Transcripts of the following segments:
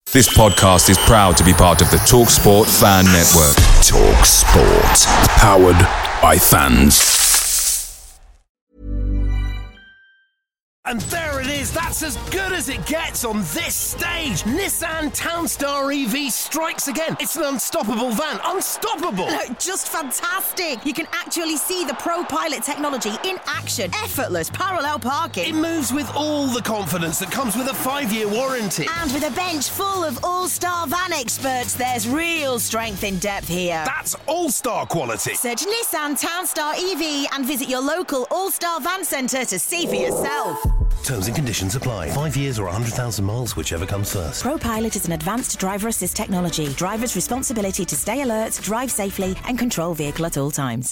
This podcast is proud to be part of the TalkSport Fan Network. TalkSport. Powered by fans. And there it is, that's as good as it gets on this stage. Nissan Townstar EV strikes again. It's an unstoppable van, unstoppable. Just fantastic. You can actually see the ProPilot technology in action. Effortless parallel parking. It moves with all the confidence that comes with a 5-year warranty. And with a bench full of all-star van experts, there's real strength in depth here. That's all-star quality. Search Nissan Townstar EV and visit your local all-star van centre to see for yourself. Terms and conditions apply. 5 years or 100,000 miles, whichever comes first. ProPilot is an advanced driver assist technology. Driver's responsibility to stay alert, drive safely and control vehicle at all times.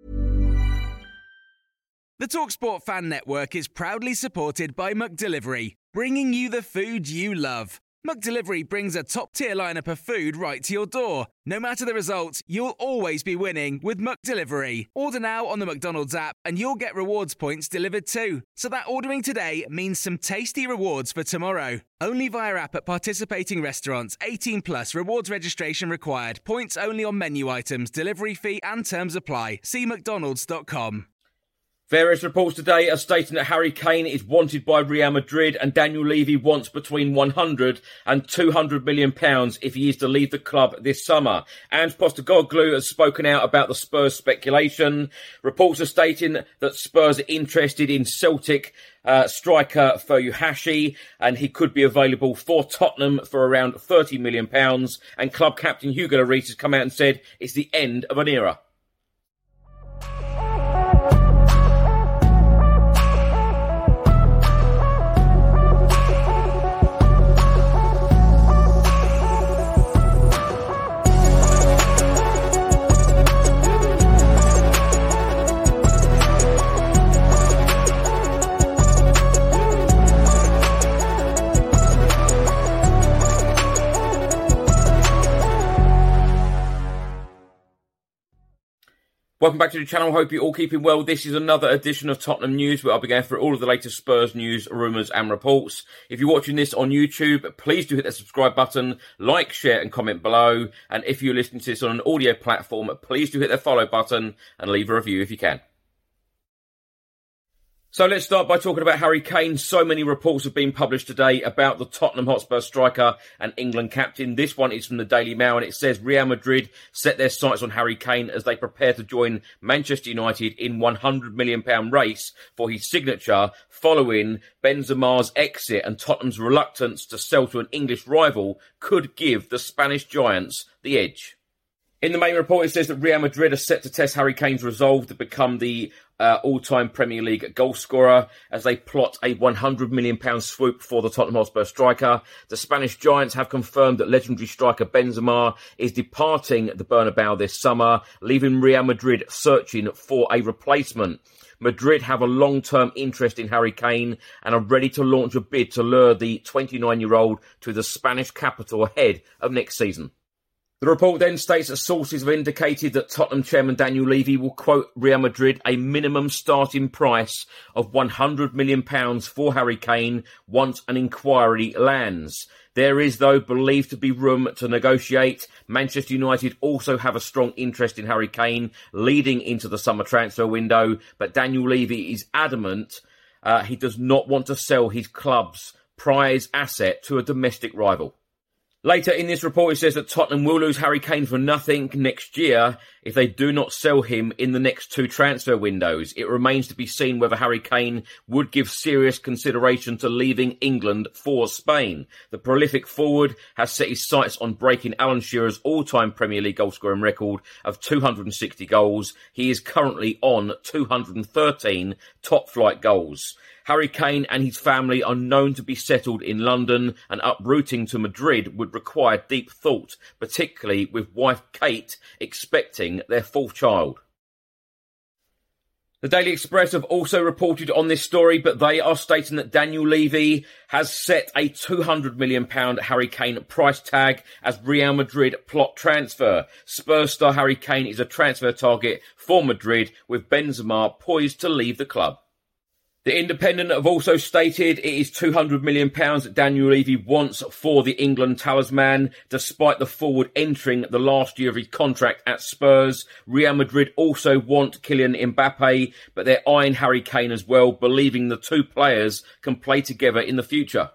The TalkSport Fan Network is proudly supported by McDelivery, bringing you the food you love. McDelivery brings a top-tier lineup of food right to your door. No matter the result, you'll always be winning with McDelivery. Order now on the McDonald's app and you'll get rewards points delivered too. So that ordering today means some tasty rewards for tomorrow. Only via app at participating restaurants. 18 plus. Rewards registration required. Points only on menu items. Delivery fee and terms apply. See mcdonalds.com. Various reports today are stating that Harry Kane is wanted by Real Madrid and Daniel Levy wants between 100 and 200 million pounds if he is to leave the club this summer. Ange Postecoglou has spoken out about the Spurs speculation. Reports are stating that Spurs are interested in Celtic striker Furuhashi, and he could be available for Tottenham for around £30 million. And club captain Hugo Lloris has come out and said it's the end of an era. Welcome back to the channel. Hope you're all keeping well. This is another edition of Tottenham News, where I'll be going through all of the latest Spurs news, rumours and reports. If you're watching this on YouTube, please do hit the subscribe button, like, share and comment below. And if you're listening to this on an audio platform, please do hit the follow button and leave a review if you can. So let's start by talking about Harry Kane. So many reports have been published today about the Tottenham Hotspur striker and England captain. This one is from the Daily Mail and it says Real Madrid set their sights on Harry Kane as they prepare to join Manchester United in £100 million race for his signature following Benzema's exit, and Tottenham's reluctance to sell to an English rival could give the Spanish giants the edge. In the main report, it says that Real Madrid are set to test Harry Kane's resolve to become the all-time Premier League goal scorer as they plot a £100 million swoop for the Tottenham Hotspur striker. The Spanish giants have confirmed that legendary striker Benzema is departing the Bernabeu this summer, leaving Real Madrid searching for a replacement. Madrid have a long-term interest in Harry Kane and are ready to launch a bid to lure the 29-year-old to the Spanish capital ahead of next season. The report then states that sources have indicated that Tottenham chairman Daniel Levy will quote Real Madrid a minimum starting price of £100 million for Harry Kane once an inquiry lands. There is, though, believed to be room to negotiate. Manchester United also have a strong interest in Harry Kane leading into the summer transfer window, but Daniel Levy is adamant he does not want to sell his club's prize asset to a domestic rival. Later in this report, it says that Tottenham will lose Harry Kane for nothing next year if they do not sell him in the next two transfer windows. It remains to be seen whether Harry Kane would give serious consideration to leaving England for Spain. The prolific forward has set his sights on breaking Alan Shearer's all-time Premier League goal-scoring record of 260 goals. He is currently on 213 top-flight goals. Harry Kane and his family are known to be settled in London, and uprooting to Madrid would require deep thought, particularly with wife Kate expecting their fourth child. The Daily Express have also reported on this story, but they are stating that Daniel Levy has set a £200 million Harry Kane price tag as Real Madrid plot transfer. Spurs star Harry Kane is a transfer target for Madrid, with Benzema poised to leave the club. The Independent have also stated it is £200 million that Daniel Levy wants for the England talisman, despite the forward entering the last year of his contract at Spurs. Real Madrid also want Kylian Mbappe, but they're eyeing Harry Kane as well, believing the two players can play together in the future.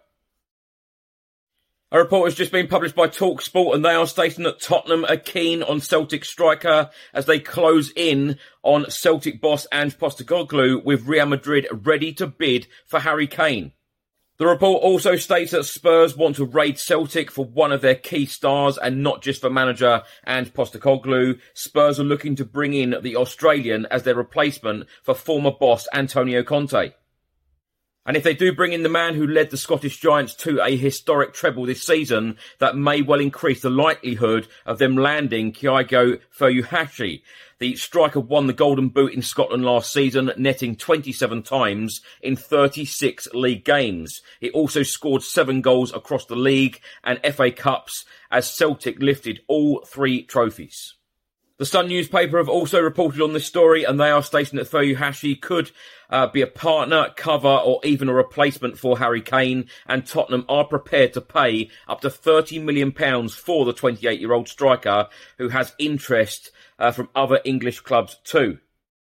A report has just been published by TalkSport, and they are stating that Tottenham are keen on Celtic striker as they close in on Celtic boss Ange Postecoglou, with Real Madrid ready to bid for Harry Kane. The report also states that Spurs want to raid Celtic for one of their key stars and not just for manager Ange Postecoglou. Spurs are looking to bring in the Australian as their replacement for former boss Antonio Conte. And if they do bring in the man who led the Scottish Giants to a historic treble this season, that may well increase the likelihood of them landing Kyogo Furuhashi. The striker won the Golden Boot in Scotland last season, netting 27 times in 36 league games. He also scored 7 goals across the league and FA Cups as Celtic lifted all 3 trophies. The Sun newspaper have also reported on this story, and they are stating that Furuhashi could be a partner, cover, or even a replacement for Harry Kane, and Tottenham are prepared to pay up to £30 million for the 28-year-old striker, who has interest from other English clubs too.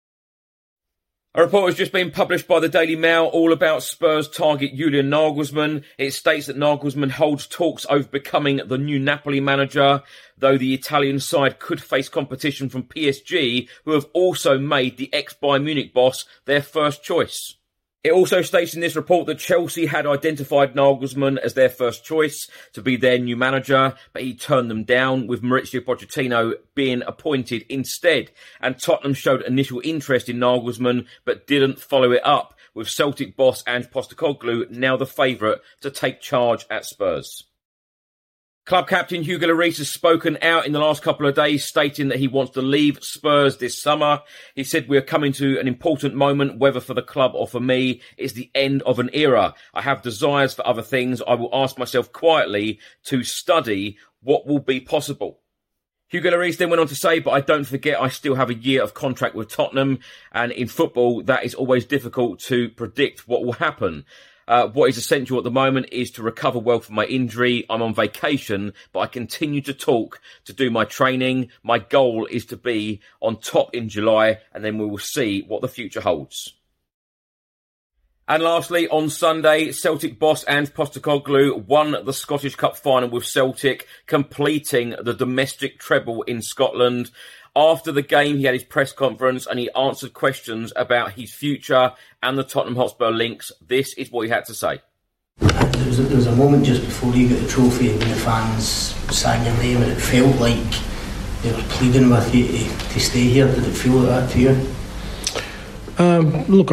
A report has just been published by the Daily Mail all about Spurs target Julian Nagelsmann. It states that Nagelsmann holds talks over becoming the new Napoli manager, though the Italian side could face competition from PSG, who have also made the ex-Bayern Munich boss their first choice. It also states in this report that Chelsea had identified Nagelsmann as their first choice to be their new manager, but he turned them down, with Mauricio Pochettino being appointed instead. And Tottenham showed initial interest in Nagelsmann, but didn't follow it up, with Celtic boss Ange Postecoglou now the favourite to take charge at Spurs. Club captain Hugo Lloris has spoken out in the last couple of days, stating that he wants to leave Spurs this summer. He said, "We are coming to an important moment, whether for the club or for me. It's the end of an era. I have desires for other things. I will ask myself quietly to study what will be possible." Hugo Lloris then went on to say, "But I don't forget I still have a year of contract with Tottenham, and in football that is always difficult to predict what will happen. What is essential at the moment is to recover well from my injury. I'm on vacation, but I continue to talk, to do my training. My goal is to be on top in July, and then we will see what the future holds." And lastly, on Sunday, Celtic boss Ange Postecoglou won the Scottish Cup final with Celtic, completing the domestic treble in Scotland. After the game, he had his press conference and he answered questions about his future and the Tottenham Hotspur links. This is what he had to say. There was a moment just before you got the trophy when the fans sang your name and it felt like they were pleading with you to stay here. Did it feel like that to you? Look,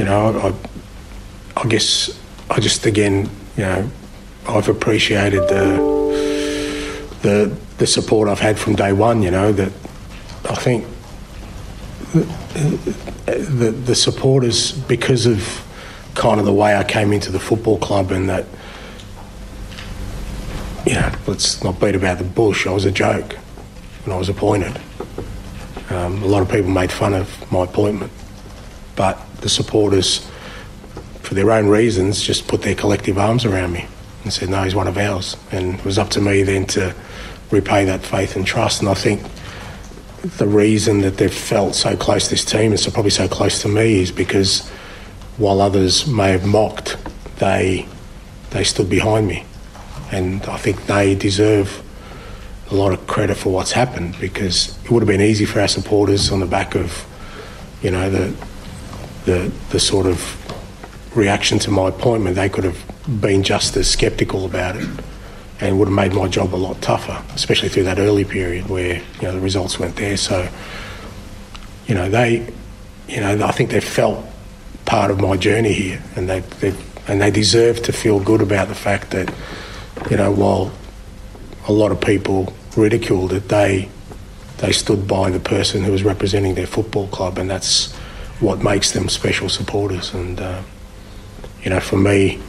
I guess I just again, I've appreciated the support I've had from day one. That I think the supporters, because of kind of the way I came into the football club, and that, let's not beat about the bush. I was a joke when I was appointed. A lot of people made fun of my appointment, but the supporters, for their own reasons, just put their collective arms around me and said, "No, he's one of ours." And it was up to me then to repay that faith and trust. And I think the reason that they've felt so close to this team, and so probably so close to me, is because while others may have mocked, they stood behind me. And I think they deserve a lot of credit for what's happened, because it would have been easy for our supporters on the back of, the sort of reaction to my appointment. They could have been just as sceptical about it, and would have made my job a lot tougher, especially through that early period where the results weren't there. So, I think they've felt part of my journey here, and they deserve to feel good about the fact that, while a lot of people ridiculed it, they stood by the person who was representing their football club, and that's what makes them special supporters. And for me,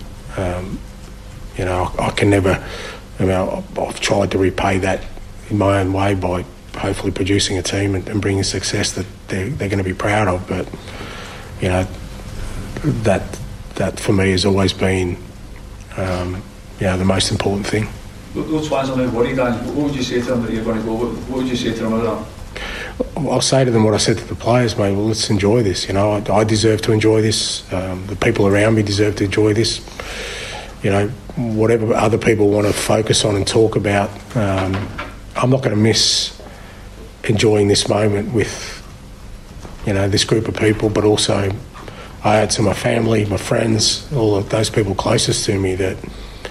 I can never. I've tried to repay that in my own way by hopefully producing a team and bringing success that they're going to be proud of. But that for me has always been, the most important thing. Those fans are now worried, and what would you say to them that you're going to go? What would you say to them about that? I'll say to them what I said to the players, mate. Well, let's enjoy this. I deserve to enjoy this. The people around me deserve to enjoy this. Whatever other people want to focus on and talk about, I'm not going to miss enjoying this moment with, this group of people, but also I owe it to my family, my friends, all of those people closest to me that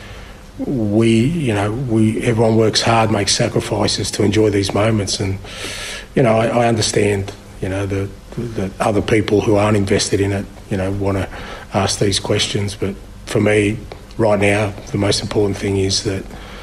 everyone works hard, makes sacrifices to enjoy these moments. And, I understand, the other people who aren't invested in it, want to ask these questions. But for me, right now, the most important thing is that,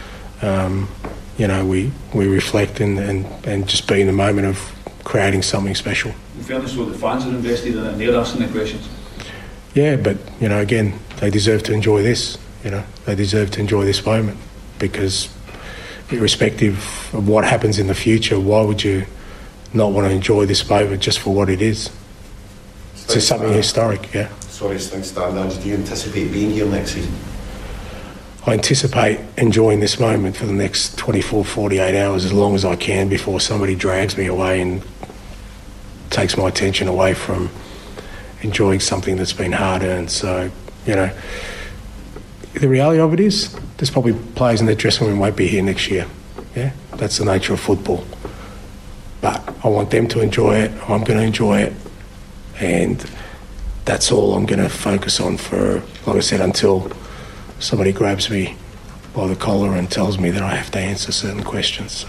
we reflect and just be in the moment of creating something special. In fairness, though, the fans are invested in it and they're asking the questions. Yeah, but, again, they deserve to enjoy this. They deserve to enjoy this moment, because irrespective of what happens in the future, why would you not want to enjoy this moment just for what it is? It's just something historic, yeah. Sorry, as things stand now, do you anticipate being here next season? I anticipate enjoying this moment for the next 24, 48 hours as long as I can before somebody drags me away and takes my attention away from enjoying something that's been hard-earned. So, the reality of it is there's probably players in their dressing room won't be here next year. Yeah, that's the nature of football. But I want them to enjoy it. I'm going to enjoy it. And that's all I'm going to focus on for, like I said, until somebody grabs me by the collar and tells me that I have to answer certain questions. So.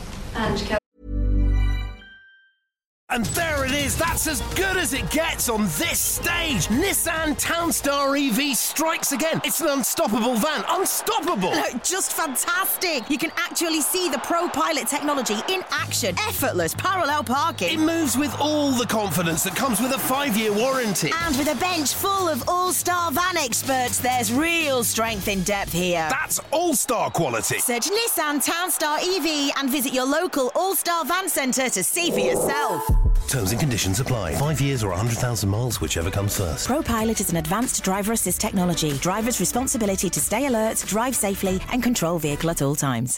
And there it is, that's as good as it gets on this stage. Nissan Townstar EV strikes again. It's an unstoppable van, unstoppable. Just fantastic. You can actually see the ProPilot technology in action. Effortless parallel parking. It moves with all the confidence that comes with a 5-year warranty. And with a bench full of all-star van experts, there's real strength in depth here. That's all-star quality. Search Nissan Townstar EV and visit your local all-star van centre to see for yourself. Terms and conditions apply. 5 years or 100,000 miles, whichever comes first. ProPilot is an advanced driver assist technology. Driver's responsibility to stay alert, drive safely, and control vehicle at all times.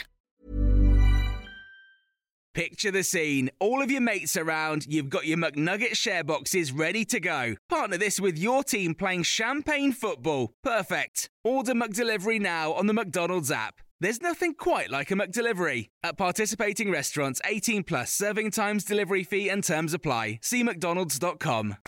Picture the scene. All of your mates around, you've got your McNugget share boxes ready to go. Partner this with your team playing champagne football. Perfect. Order McDelivery now on the McDonald's app. There's nothing quite like a McDelivery. At participating restaurants, 18 plus, serving times, delivery fee and terms apply. See mcdonalds.com.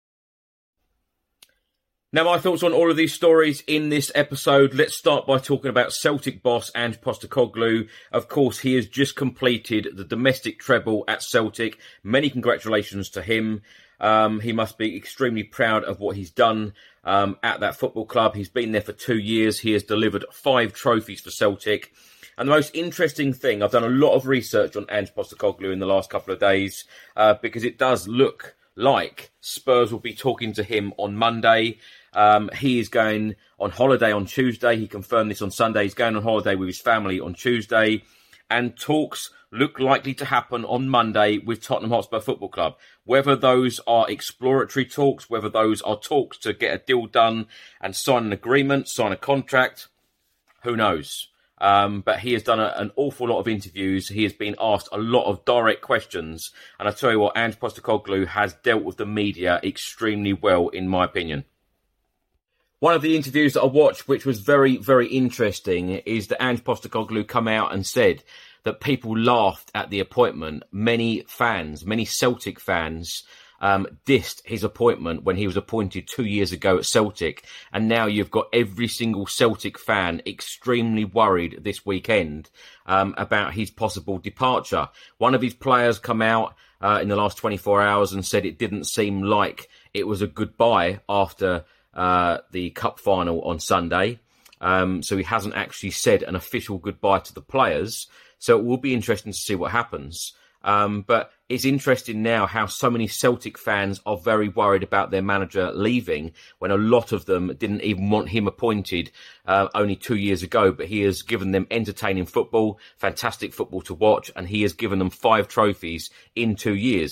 Now, my thoughts on all of these stories in this episode. Let's start by talking about Celtic boss Ange Postecoglou. Of course, he has just completed the domestic treble at Celtic. Many congratulations to him. He must be extremely proud of what he's done at that football club. He's been there for 2 years. He has delivered 5 trophies for Celtic. And the most interesting thing, I've done a lot of research on Ange Postecoglou in the last couple of days because it does look like Spurs will be talking to him on Monday. He is going on holiday on Tuesday. He confirmed this on Sunday. He's going on holiday with his family on Tuesday. And talks look likely to happen on Monday with Tottenham Hotspur Football Club. Whether those are exploratory talks, whether those are talks to get a deal done and sign an agreement, sign a contract, who knows? But he has done an awful lot of interviews. He has been asked a lot of direct questions. And I tell you what, Ange Postecoglou has dealt with the media extremely well, in my opinion. One of the interviews that I watched, which was very, very interesting, is that Ange Postecoglou come out and said that people laughed at the appointment. Many Celtic fans, dissed his appointment when he was appointed 2 years ago at Celtic. And now you've got every single Celtic fan extremely worried this weekend about his possible departure. One of his players come out in the last 24 hours and said it didn't seem like it was a goodbye after the cup final on Sunday. So he hasn't actually said an official goodbye to the players. So it will be interesting to see what happens. But it's interesting now how so many Celtic fans are very worried about their manager leaving when a lot of them didn't even want him appointed only 2 years ago. But he has given them entertaining football, fantastic football to watch, and he has given them 5 trophies in 2 years.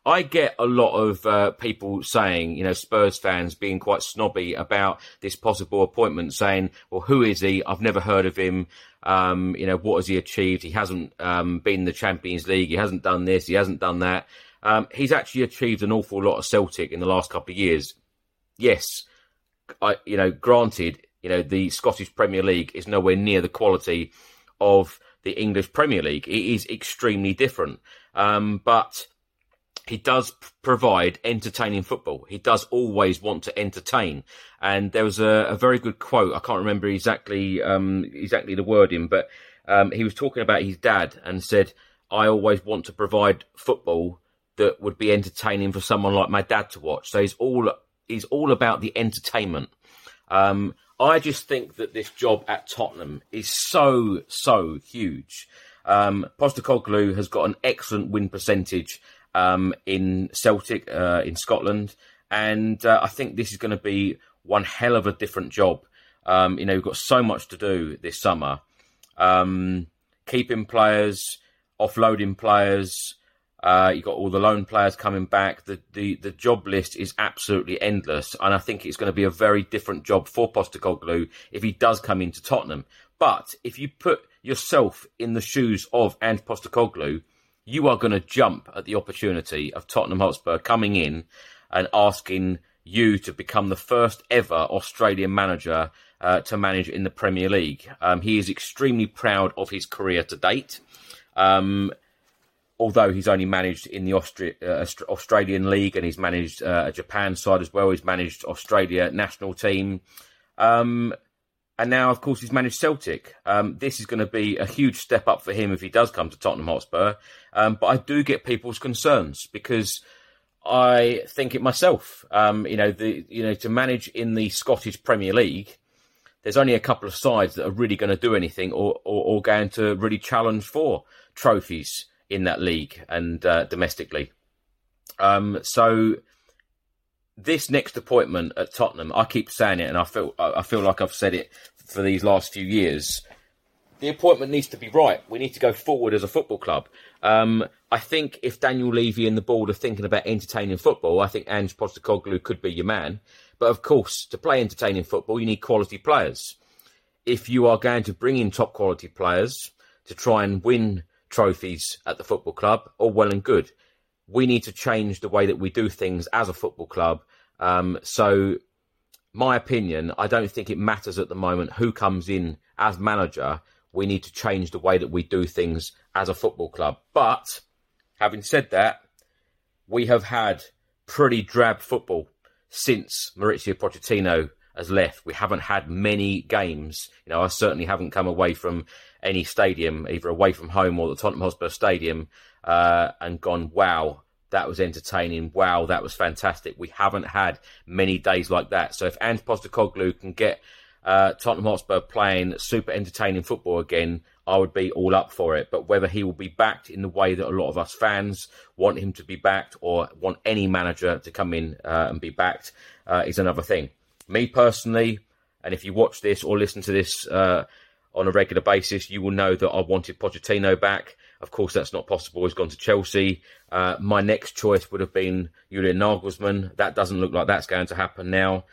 I get a lot of people saying, Spurs fans being quite snobby about this possible appointment, saying, well, who is he? I've never heard of him. What has he achieved? He hasn't been in the Champions League. He hasn't done this. He hasn't done that. He's actually achieved an awful lot of Celtic in the last couple of years. Yes, granted, the Scottish Premier League is nowhere near the quality of the English Premier League. It is extremely different. But he does provide entertaining football. He does always want to entertain. And there was a very good quote. I can't remember exactly the wording, but he was talking about his dad and said, I always want to provide football that would be entertaining for someone like my dad to watch. So he's all about the entertainment. I just think that this job at Tottenham is so huge. Postecoglou has got an excellent win percentage in Celtic, in Scotland. And I think this is going to be one hell of a different job. We've got so much to do this summer. Keeping players, offloading players. You've got all the loan players coming back. The job list is absolutely endless. And I think it's going to be a very different job for Postecoglou if he does come into Tottenham. But if you put yourself in the shoes of Ange Postecoglou, you are going to jump at the opportunity of Tottenham Hotspur coming in and asking you to become the first ever Australian manager to manage in the Premier League. He is extremely proud of his career to date. Although he's only managed in the Australian League and he's managed a Japan side as well. He's managed Australia national team. And now, of course, he's managed Celtic. This is going to be a huge step up for him if he does come to Tottenham Hotspur. But I do get people's concerns because I think it myself. To manage in the Scottish Premier League, there's only a couple of sides that are really going to do anything or going to really challenge for trophies in that league and domestically. So this next appointment at Tottenham, I keep saying it, and I feel like I've said it for these last few years. The appointment needs to be right. We need to go forward as a football club. I think if Daniel Levy and the board are thinking about entertaining football, I think Ange Postecoglou could be your man. But of course, to play entertaining football, you need quality players. If you are going to bring in top quality players to try and win trophies at the football club, all well and good. We need to change the way that we do things as a football club. So my opinion, I don't think it matters at the moment who comes in as manager. We need to change the way that we do things as a football club. But having said that, we have had pretty drab football since Mauricio Pochettino has left. We haven't had many games. I certainly haven't come away from any stadium, either away from home or the Tottenham Hotspur Stadium, and gone, wow, that was entertaining. Wow, that was fantastic. We haven't had many days like that. So if Ange Postecoglou can get Tottenham Hotspur playing super entertaining football again, I would be all up for it. But whether he will be backed in the way that a lot of us fans want him to be backed or want any manager to come in and be backed is another thing. Me personally, and if you watch this or listen to this on a regular basis, you will know that I wanted Pochettino back. Of course, that's not possible. He's gone to Chelsea. My next choice would have been Julian Nagelsmann. That doesn't look like that's going to happen now.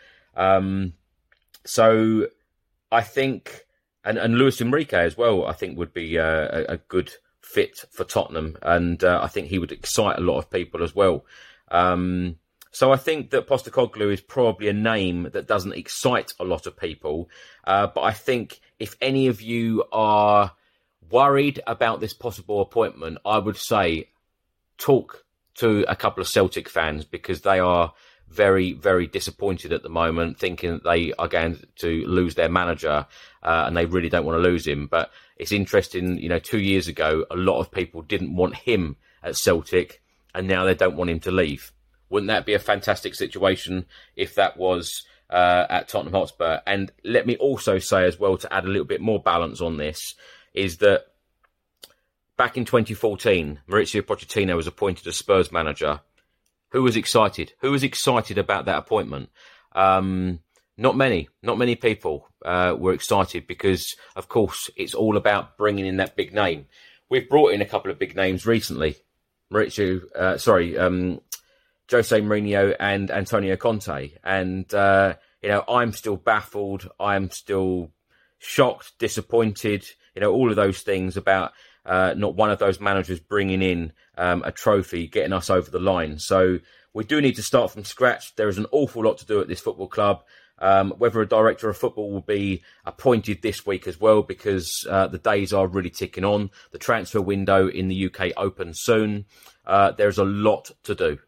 So I think, and Luis Enrique as well, I think would be a good fit for Tottenham. And I think he would excite a lot of people as well. So I think that Postecoglou is probably a name that doesn't excite a lot of people. But I think if any of you are worried about this possible appointment, I would say talk to a couple of Celtic fans because they are very, very disappointed at the moment, thinking that they are going to lose their manager and they really don't want to lose him. But it's interesting, 2 years ago, a lot of people didn't want him at Celtic and now they don't want him to leave. Wouldn't that be a fantastic situation if that was at Tottenham Hotspur? And let me also say as well, to add a little bit more balance on this, is that back in 2014, Mauricio Pochettino was appointed as Spurs manager. Who was excited? Who was excited about that appointment? Not many people were excited because, of course, it's all about bringing in that big name. We've brought in a couple of big names recently. Jose Mourinho and Antonio Conte. And, I'm still baffled. I'm still shocked, disappointed, all of those things about not one of those managers bringing in a trophy, getting us over the line. So we do need to start from scratch. There is an awful lot to do at this football club. Whether a director of football will be appointed this week as well, because the days are really ticking on. The transfer window in the UK opens soon. There's a lot to do.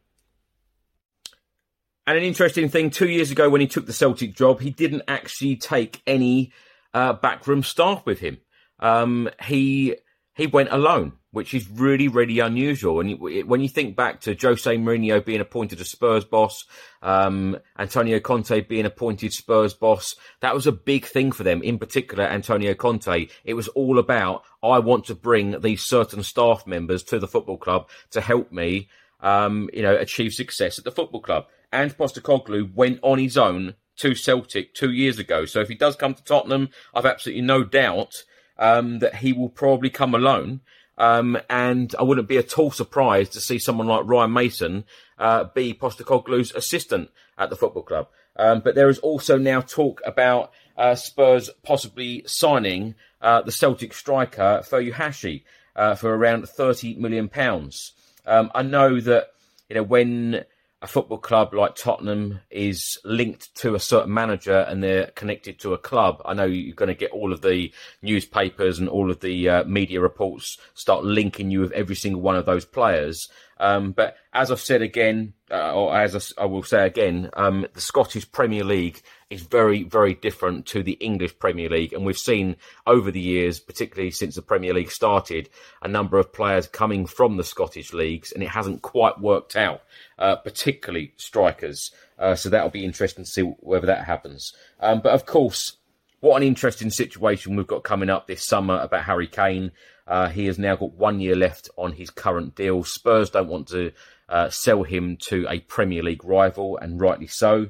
And an interesting thing, 2 years ago when he took the Celtic job, he didn't actually take any backroom staff with him. He went alone, which is really, really unusual. And when you think back to Jose Mourinho being appointed as Spurs boss, Antonio Conte being appointed Spurs boss, that was a big thing for them. In particular, Antonio Conte. It was all about, I want to bring these certain staff members to the football club to help me, achieve success at the football club. And Postecoglou went on his own to Celtic 2 years ago. So if he does come to Tottenham, I've absolutely no doubt that he will probably come alone. And I wouldn't be at all surprised to see someone like Ryan Mason be Postecoglou's assistant at the football club. But there is also now talk about Spurs possibly signing the Celtic striker Furuhashi for around £30 million. I know that when a football club like Tottenham is linked to a certain manager and they're connected to a club, I know you're going to get all of the newspapers and all of the media reports start linking you with every single one of those players. But as I've said again, I will say again, the Scottish Premier League is very, very different to the English Premier League. And we've seen over the years, particularly since the Premier League started, a number of players coming from the Scottish leagues, and it hasn't quite worked out, particularly strikers. So that'll be interesting to see whether that happens. But of course, what an interesting situation we've got coming up this summer about Harry Kane. He has now got 1 year left on his current deal. Spurs don't want to sell him to a Premier League rival, and rightly so.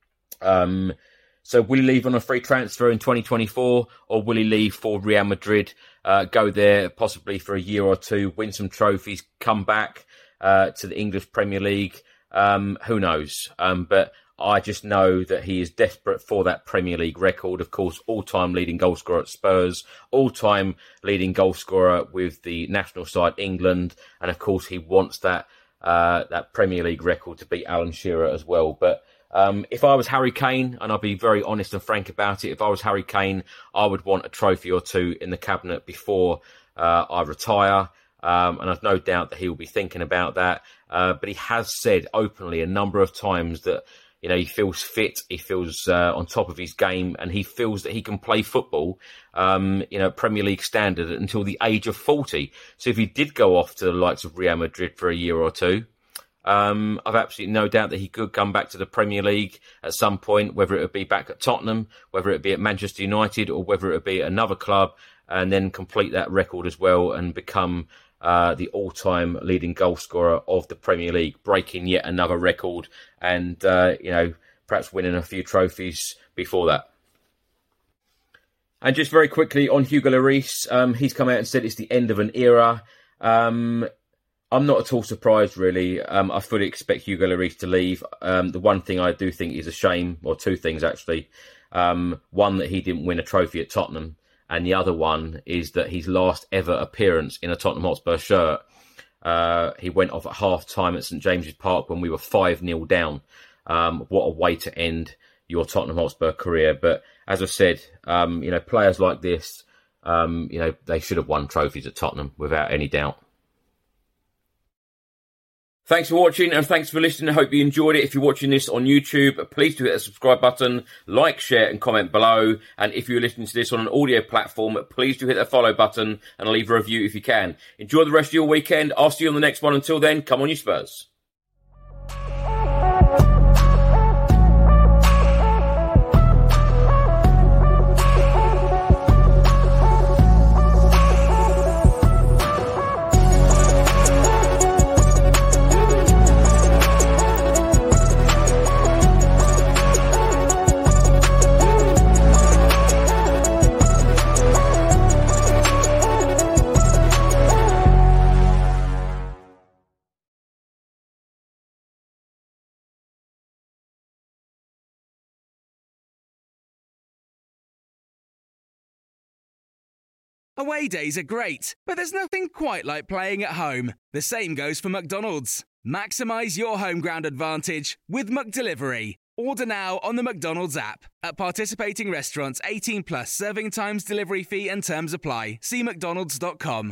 So will he leave on a free transfer in 2024, or will he leave for Real Madrid, go there possibly for a year or two, win some trophies, come back to the English Premier League? Who knows? But I just know that he is desperate for that Premier League record. Of course, all-time leading goalscorer at Spurs, all-time leading goalscorer with the national side England, and of course he wants that Premier League record to beat Alan Shearer as well. But if I was Harry Kane, and I'll be very honest and frank about it, if I was Harry Kane, I would want a trophy or two in the cabinet before I retire. And I've no doubt that he will be thinking about that. But he has said openly a number of times that, he feels fit, he feels on top of his game, and he feels that he can play football, Premier League standard until the age of 40. So if he did go off to the likes of Real Madrid for a year or two, I've absolutely no doubt that he could come back to the Premier League at some point, whether it would be back at Tottenham, whether it be at Manchester United, or whether it would be at another club, and then complete that record as well and become the all-time leading goal scorer of the Premier League, breaking yet another record and, perhaps winning a few trophies before that. And just very quickly on Hugo Lloris, he's come out and said it's the end of an era. I'm not at all surprised, really. I fully expect Hugo Lloris to leave. The one thing I do think is a shame, or two things actually. One, that he didn't win a trophy at Tottenham. And the other one is that his last ever appearance in a Tottenham Hotspur shirt, he went off at half-time at St James's Park when we were 5-0 down. What a way to end your Tottenham Hotspur career. But as I said, players like this, they should have won trophies at Tottenham without any doubt. Thanks for watching and thanks for listening. I hope you enjoyed it. If you're watching this on YouTube, please do hit the subscribe button, like, share and comment below. And if you're listening to this on an audio platform, please do hit the follow button and leave a review if you can. Enjoy the rest of your weekend. I'll see you on the next one. Until then, come on you Spurs. Away days are great, but there's nothing quite like playing at home. The same goes for McDonald's. Maximise your home ground advantage with McDelivery. Order now on the McDonald's app. At participating restaurants, 18 plus, serving times, delivery fee and terms apply. See mcdonalds.com.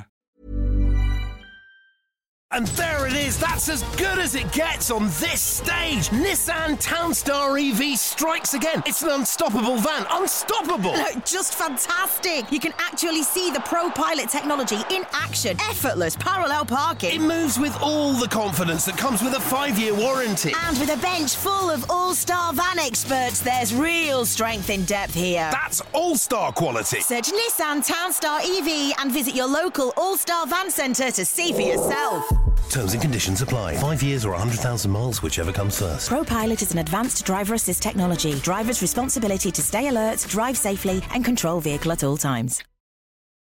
And there it is, that's as good as it gets on this stage. Nissan Townstar EV strikes again. It's an unstoppable van, unstoppable. Just fantastic. You can actually see the ProPilot technology in action. Effortless parallel parking. It moves with all the confidence that comes with a 5-year warranty. And with a bench full of all-star van experts, there's real strength in depth here. That's all-star quality. Search Nissan Townstar EV and visit your local all-star van centre to see for yourself. Terms and conditions apply. 5 years or 100,000 miles, whichever comes first. ProPilot is an advanced driver assist technology. Driver's responsibility to stay alert, drive safely and control vehicle at all times.